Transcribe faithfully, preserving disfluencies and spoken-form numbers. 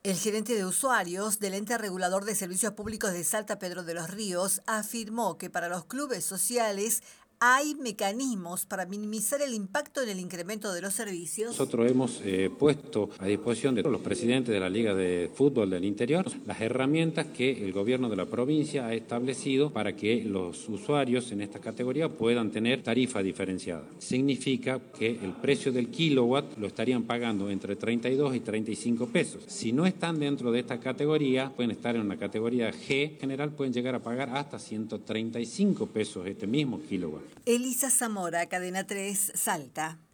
El gerente de usuarios del ente regulador de servicios públicos de Salta, Pedro de los Ríos, afirmó que para los clubes sociales hay mecanismos para minimizar el impacto en el incremento de los servicios. Nosotros hemos eh, puesto a disposición de los presidentes de la Liga de Fútbol del Interior las herramientas que el gobierno de la provincia ha establecido para que los usuarios en esta categoría puedan tener tarifa diferenciada. Significa que el precio del kilowatt lo estarían pagando entre treinta y dos y treinta y cinco pesos. Si no están dentro de esta categoría, pueden estar en una categoría G general, pueden llegar a pagar hasta ciento treinta y cinco pesos este mismo kilowatt. Elisa Zamora, Cadena tres, Salta.